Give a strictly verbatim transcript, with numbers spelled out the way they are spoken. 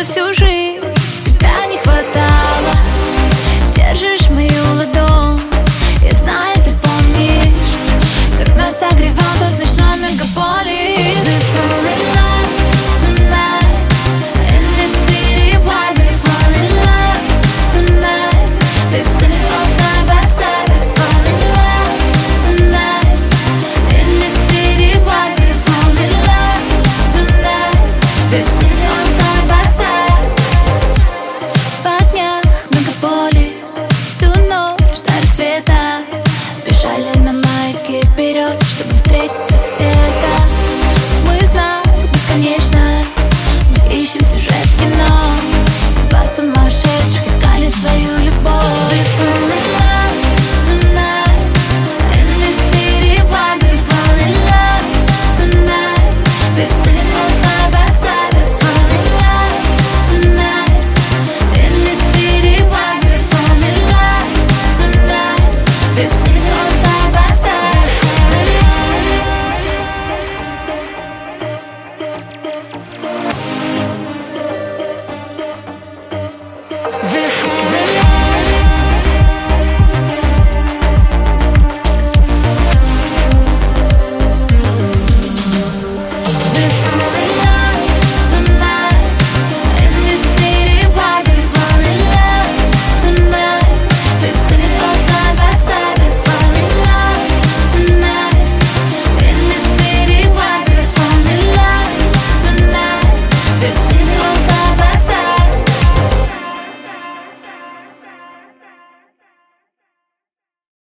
всю жизнь тебя не хватало. Держишь мою ладонь, я знаю, ты помнишь, как нас согревал тот ночной мегаполис. We fall in love tonight in the city. Why we fall in love tonight? We've seen it all side by side. We fall in love tonight in the city. Why we fall in love tonight? We've seen it all side by side. Поднял мегаполис всю ночь до рассвета. Бежали на маяке вперед, чтобы встретиться.